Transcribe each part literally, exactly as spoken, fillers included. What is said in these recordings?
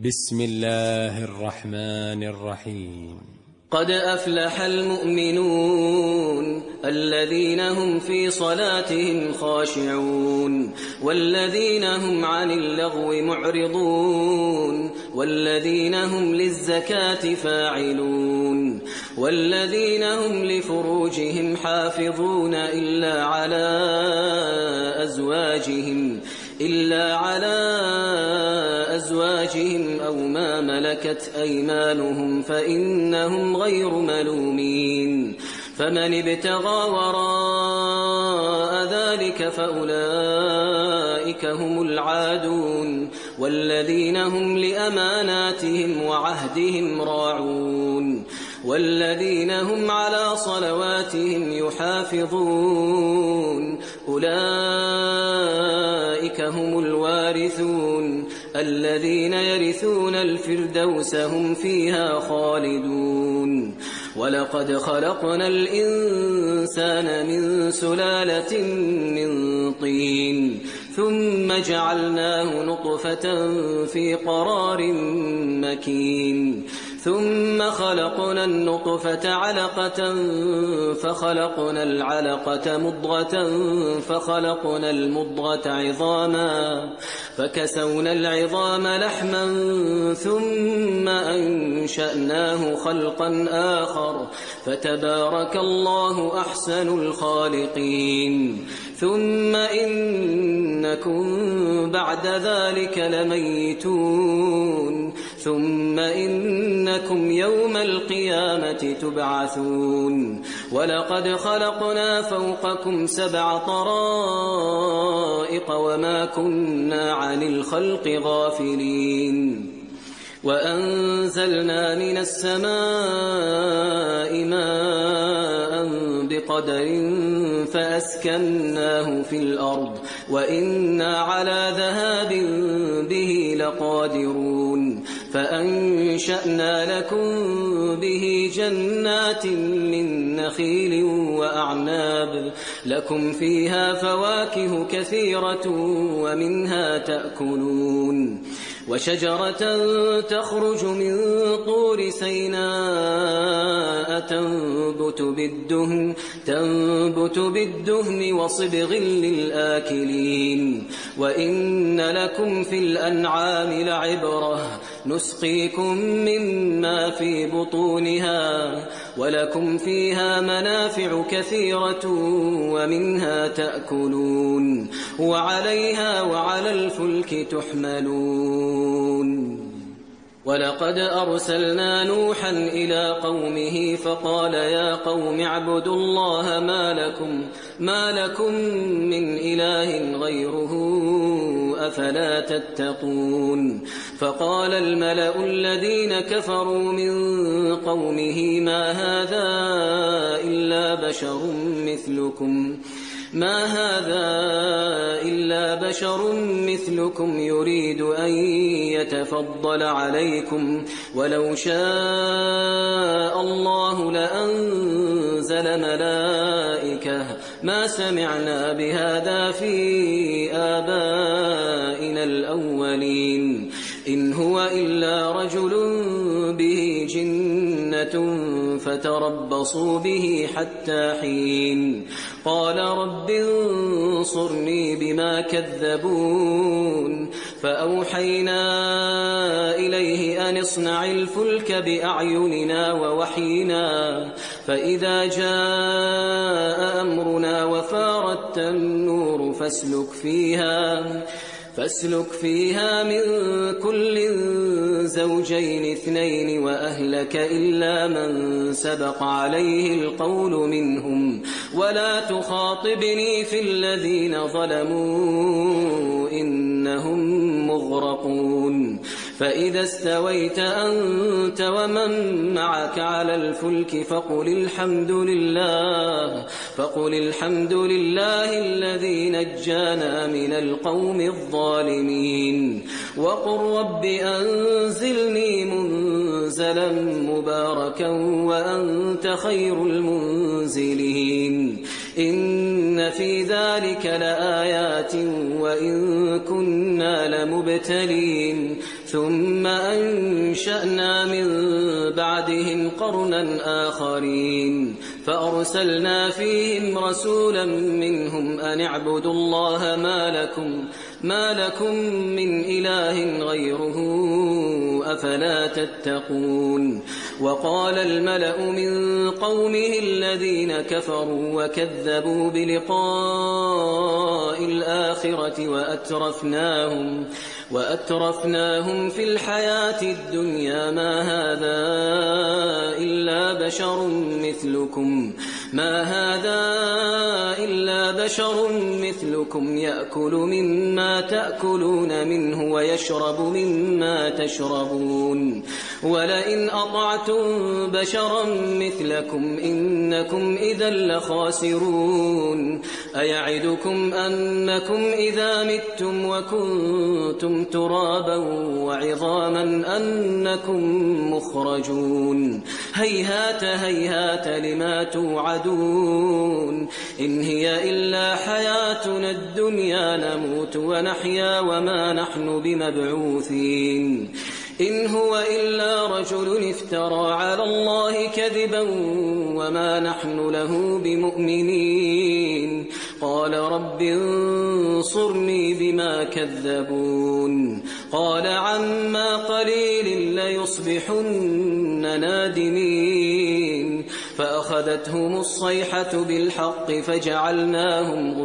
بسم الله الرحمن الرحيم. قد أفلح المؤمنون الذين هم في صلاتهم خاشعون والذين هم عن اللغو معرضون والذين هم للزكاة فاعلون والذين هم لفروجهم حافظون إلا على أزواجهم إلا على أزواجهم أو ما ملكت أيمانهم فإنهم غير ملومين. فمن ابتغى وراء ذلك فأولئك هم العادون والذين هم لأماناتهم وعهدهم راعون والذين هم على صلواتهم يحافظون أولئك هم الوارثون الذين يرثون الفردوس هم فيها خالدون. ولقد خلقنا الإنسان من سلالة من طين ثم جعلناه نطفة في قرار مكين ثم خلقنا النطفة علقة فخلقنا العلقة مضغة فخلقنا المضغة عظاما فكسونا العظام لحما ثم أنشأناه خلقا آخر فتبارك الله أحسن الخالقين. ثم إنكم بعد ذلك لميتون ثم إنكم يوم القيامة تبعثون. ولقد خلقنا فوقكم سبع طرائق وما كنا عن الخلق غافلين وأنزلنا من السماء ماء بقدر فأسكناه في الأرض وإنا على ذهاب به لقادرون. فأنشأنا لكم به جنات من نخيل وأعناب لكم فيها فواكه كثيرة ومنها تأكلون وشجرة تخرج من طور سيناء تنبت بالدهن, تنبت بالدهن وصبغ للآكلين. وإن لكم في الأنعام لعبرة نسقيكم مما في بطونها ولكم فيها منافع كثيرة ومنها تأكلون وعليها وعلى الفلك تحملون. ولقد أرسلنا نوحا إلى قومه فقال يا قوم اعبدوا الله ما لكم, ما لكم من إله غيره أفلا تتقون. فقال الملأ الذين كفروا من قومه ما هذا إلا بشر مثلكم ما هذا إلا بشر مثلكم يريد أن يتفضل عليكم ولو شاء الله لأنزل ملائكة ما سمعنا بهذا في آبائنا الأولين إن هو إلا رجل به جنة فتربصوا به حتى حين. قال رب انصرني بما كذبون. فأوحينا إليه أن اصنع الفلك بأعيننا ووحينا فإذا جاء أمرنا وفارت النور فاسلك فيها فاسلك فيها من كل زوجين اثنين وأهلك إلا من سبق عليه القول منهم ولا تخاطبني في الذين ظلموا إنهم مغرقون. فإذا استويت أنت ومن معك على الفلك فقل الحمد لله فقل الحمد لله الذي نجانا من القوم الظالمين. وقل رب أنزلني منزلا مباركا وأنت خير المنزلين. إن إن في ذلك لآيات وإن كنا لمبتلين ثم أنشأنا من بعدهم قرنا آخرين فأرسلنا فيهم رسولا منهم أن اعبدوا الله ما لكم ما لكم من إله غيره أفلا تتقون وقال الملأ من قومه الذين كفروا وكذبوا بلقاء الآخرة وأترفناهم وأترفناهم في الحياة الدنيا ما هذا إلا بشر مثلكم ما هذا إلا بشر مثلكم يأكل مما تأكلون منه ويشرب مما تشربون ولئن أطعتم بشرا مثلكم إنكم إذا لخاسرون أيعدكم أنكم إذا متم وكنتم ترابا وعظاما أنكم مخرجون هيهات هيهات لما توعدون إن هي إلا حياتنا الدنيا نموت ونحيا وما نحن بمبعوثين إن هو إلا رجل افترى على الله كذبا وما نحن له بمؤمنين قال رب انصرني بما كذبون قال عما قليل ليصبحن نادمين فأخذتهم الصيحة بالحق فجعلناهم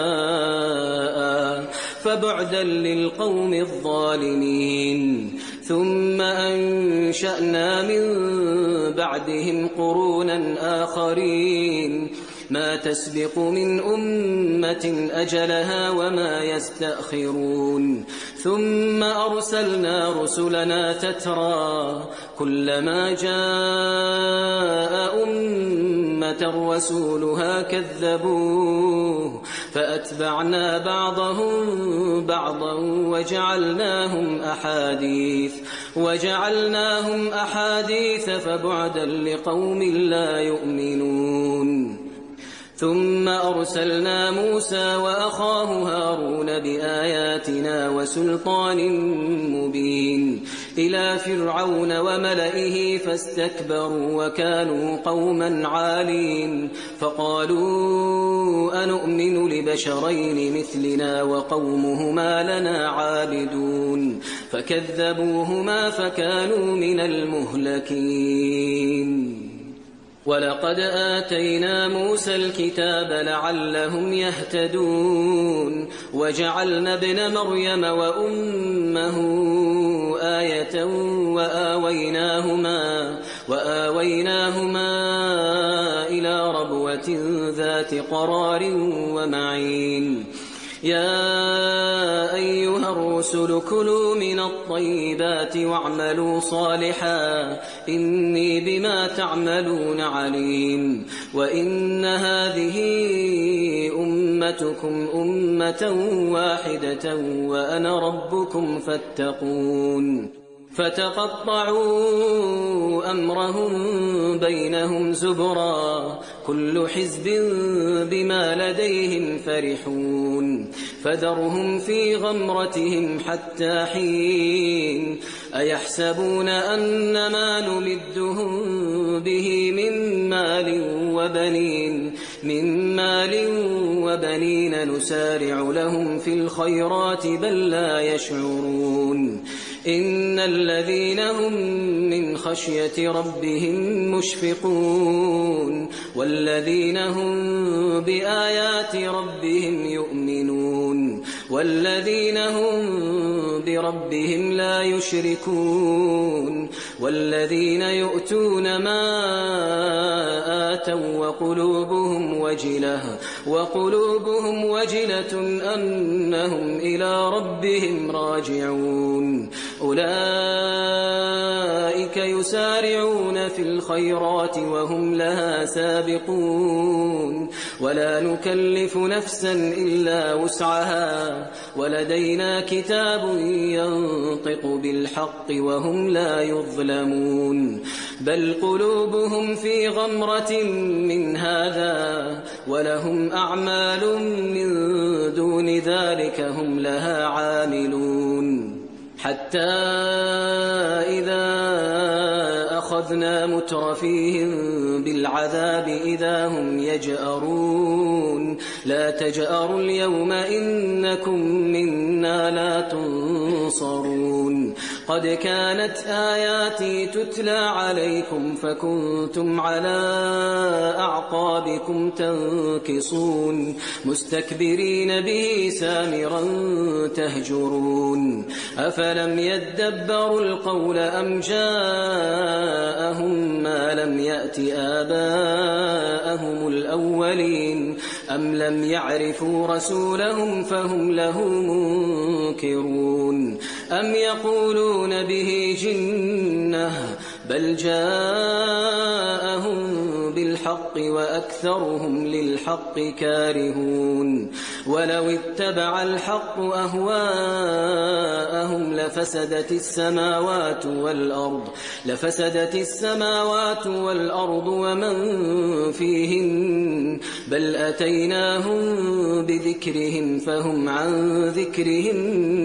غثاء فبعدا للقوم الظالمين ثم أنشأنا من بعدهم قرونا آخرين ما تسبق من أمة أجلها وما يستأخرون ثم أرسلنا رسلنا تترى كلما جاء أمة رسولها كذبوه فأتبعنا بعضهم بعضا وجعلناهم أحاديث وجعلناهم أحاديث فبعدا لقوم لا يؤمنون ثم أرسلنا موسى وأخاه هارون بآياتنا وسلطان مبين إلى فرعون وملئه فاستكبروا وكانوا قوما عالين فقالوا أنؤمن لبشرين مثلنا وقومهما لنا عابدون فكذبوهما فكانوا من المهلكين ولقد آتينا موسى الكتاب لعلهم يهتدون وجعلنا ابن مريم وأمه آية وآويناهما, وآويناهما إلى ربوة ذات قرار ومعين يا أيها الرسل كلوا من الطيبات واعملوا صالحا إني بما تعملون عليم وإن هذه أمتكم أمة واحدة وأنا ربكم فاتقون فتقطعوا أمرهم بينهم زبرا كل حزب بما لديهم فرحون فذرهم في غمرتهم حتى حين أيحسبون أن ما نمدهم به من مال وبنين من مال وبنين نسارع لهم في الخيرات بل لا يشعرون إن الذين هم من خشية ربهم مشفقون والذين هم بآيات ربهم يؤمنون والذين هم بربهم لا يشركون والذين يؤتون ما آتوا وقلوبهم وجلة وقلوبهم وجلة أنهم إلى ربهم راجعون أولئك يسارعون في الخيرات وهم لها سابقون ولا نكلف نفسا إلا وسعها ولدينا كتاب ينطق بالحق وهم لا يظلمون بل قلوبهم في غمرة من هذا ولهم أعمال من دون ذلك هم لها عاملون حتى إذا أخذنا مترفيهم بالعذاب إذا هم يجأرون لا تجأروا اليوم إنكم منا لا تنصرون قد كانت آياتي تتلى عليكم فكنتم على أعقابكم تنكصون مستكبرين به سامرا تهجرون أفلم يدبروا القول أم جاءهم ما لم يأت آباءهم الأولين أم لم يعرفوا رسولهم فهم له منكرون أم يقولون به جنة بل جاءهم بالحق وأكثرهم للحق كارهون ولو اتبع الحق أهواءهم لفسدت السماوات والأرض لفسدت السماوات والأرض ومن فيهن بل أتيناهم بذكرهم فهم عن ذكرهم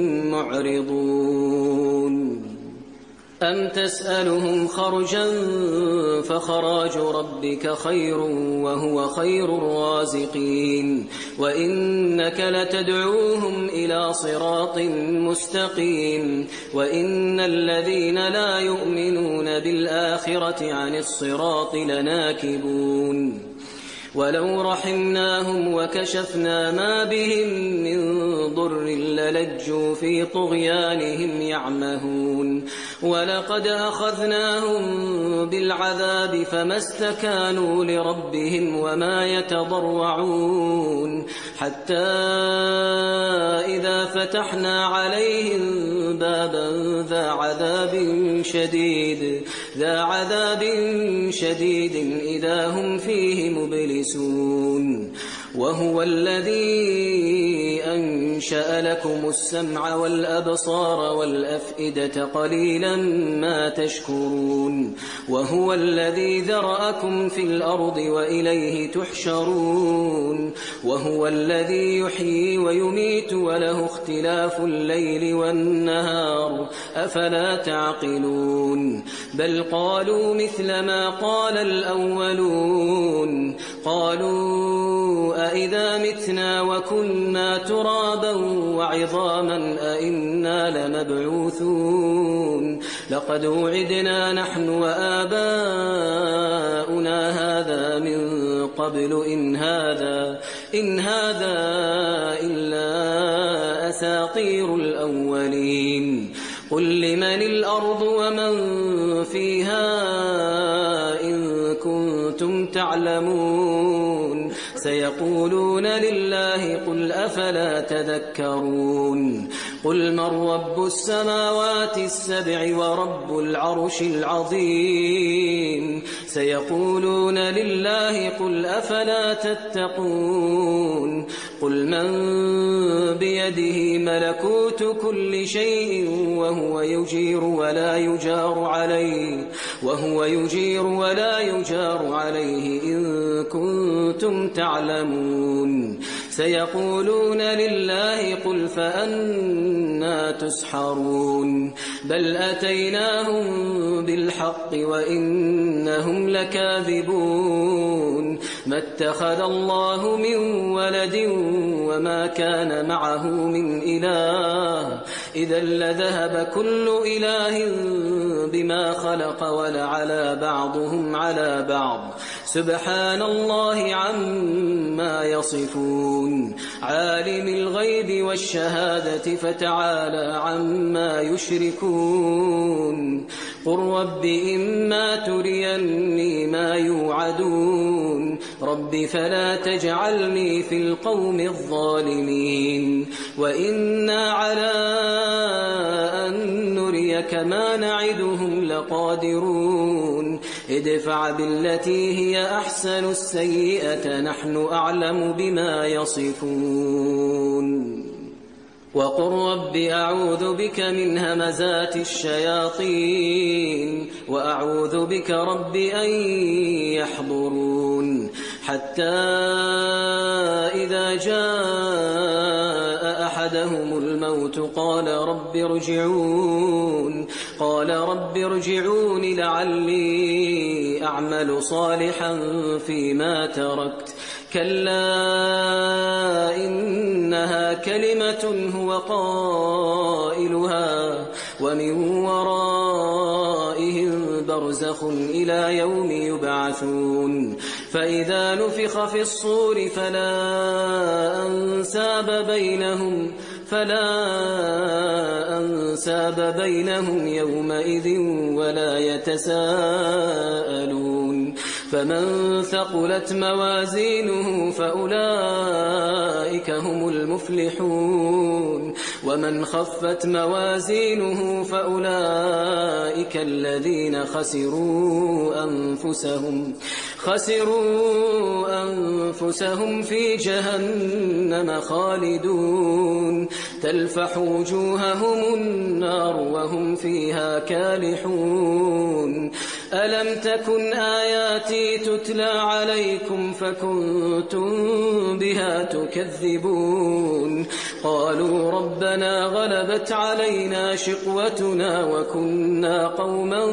معرضون أم تسألهم خرجا فخراج ربك خير وهو خير الرازقين وإنك لتدعوهم إلى صراط مستقيم وإن الذين لا يؤمنون بالآخرة عن الصراط لناكبون ولو رحمناهم وكشفنا ما بهم من ضر للجوا في طغيانهم يعمهون ولقد أخذناهم بالعذاب فما استكانوا لربهم وما يتضرعون حتى إذا فتحنا عليهم بابا ذا عذاب شديد ذا عذاب شديد إذا هم فيه مبلسون وهو الذي أنشأ لكم السمع والأبصار والأفئدة قليلا ما تشكرون وهو الذي ذرأكم في الأرض وإليه تحشرون وهو الذي يحيي ويميت وله اختلاف الليل والنهار أفلا تعقلون بل قالوا مثل ما قال الأولون قالوا أئذا متنا وكنا ترابا وعظاما أئنا لمبعوثون لقد وعدنا نحن وآباؤنا هذا من قبل إن هذا إن هذا إلا أساطير الأولين قل لمن الأرض ومن فيها إن كنتم تعلمون سيقولون لله قل أفلا تذكرون قل من رب السماوات السبع ورب العرش العظيم سيقولون لله قل أفلا تتقون قل من بيده ملكوت كل شيء وهو يجير ولا يجار عليه وهو يجير ولا يجار عليه إن كنتم تعلمون سيقولون لله قل فأنا تسحرون بل أتيناهم بالحق وإنهم لكاذبون ما اتخذ الله من ولد وما كان معه من إله إذا لذهب كل إله بما خلق ولعلى بعضهم على بعض سبحان الله عما يصفون عالم الغيب والشهادة فتعالى عما يشركون قل رب إما تريني ما يوعدون رب فلا تجعلني في القوم الظالمين وإنا على أن نريك لك ما نعدهم لقادرون ادفع بالتي هي أحسن السيئة نحن أعلم بما يصفون وقل رب أعوذ بك من همزات الشياطين وأعوذ بك رب أن يحضرون حتى إذا جاء أحدهم الموت قال رب ارجعون قال رب ارجعون لعلي أعمل صالحا فيما تركت كلا إنها كلمة هو قائلها ومن ورائهم برزخ إلى يوم يبعثون فإذا نفخ في الصور فلا أنساب بينهم فلا أنساب بينهم يومئذ ولا يتساءلون فمن ثقلت موازينه فأولئك هم المفلحون ومن خفت موازينه فأولئك الذين خسروا أنفسهم خسروا أنفسهم في جهنم خالدون تلفح وجوههم النار وهم فيها كالحون ألم تكن آياتي تتلى عليكم فكنتم بها تكذبون قالوا ربنا غلبت علينا شقوتنا وكنا قوما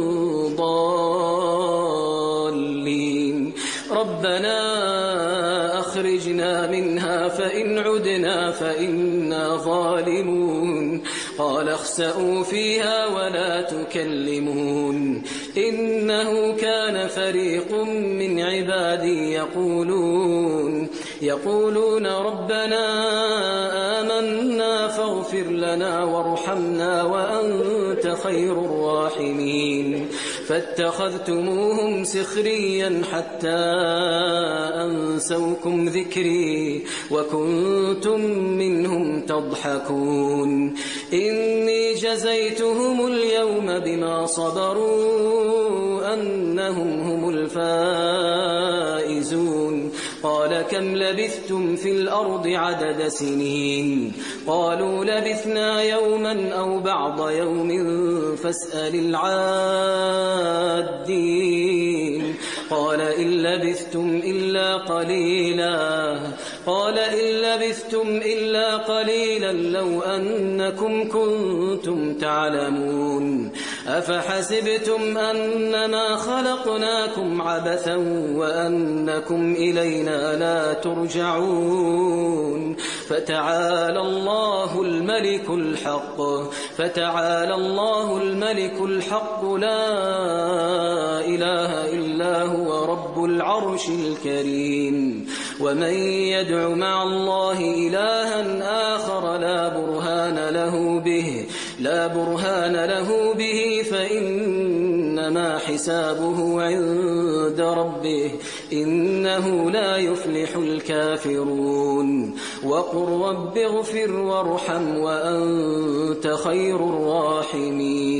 ضالين ربنا أخرجنا منها فإن عدنا فإنا ظالمون قال اخسئوا فيها ولا تكلمون إنه كان فريق من عبادي يقولون يقولون ربنا آمنا فاغفر لنا وارحمنا وأنت خير الراحمين فاتخذتموهم سخريا حتى أنسوكم ذكري وكنتم منهم تضحكون إني جزيتهم اليوم بما صبروا أنهم هم الفائزون قال كم لبثتم في الأرض عدد سنين قالوا لبثنا يوما أو بعض يوم فاسأل العادين قال إن لبثتم إلا قليلا قال إن لبثتم إلا قليلا لو أنكم كنتم تعلمون أفحسبتم أنما خلقناكم عبثا وأنكم إلينا لا ترجعون فتعالى الله الملك الحق فتعالى الله الملك الحق لا إله إلا هو رب العرش الكريم ومن يدع مع الله إلها آخر لا برهان له به لا برهان له به فإنما حسابه عند ربه إنه لا يفلح الكافرون وقل رب اغفر وارحم وأنت خير الراحمين